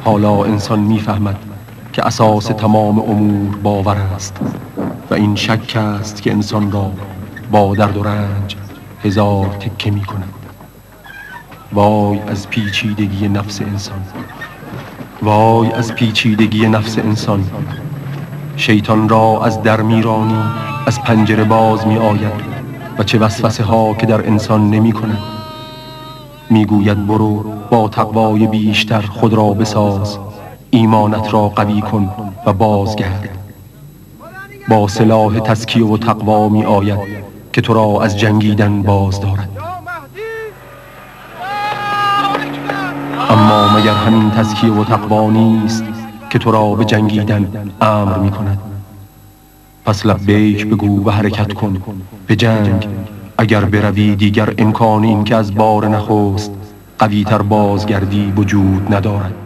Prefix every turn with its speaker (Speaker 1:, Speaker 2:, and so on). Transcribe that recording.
Speaker 1: حالا انسان میفهمد که اساس تمام امور باور است و این شک است که انسان را با درد و رنج هزار تکه می کند. وای از پیچیدگی نفس انسان، وای از پیچیدگی نفس انسان. شیطان را از در میرانی از پنجره باز می آید و چه وسوسه ها که در انسان نمی کند. می گوید برو با تقوای بیشتر خود را بساز، ایمانت را قوی کن و بازگرد. با سلاح تزکیه و تقوا می آید که تو را از جنگیدن باز دارد. اما مگر همین تزکیه و تقوا نیست که تو را به جنگیدن امر می کند؟ پس لبیک بگو و حرکت کن به جنگ. اگر بروی دیگر امکان این که از بار نخست قوی تر بازگردی وجود ندارد.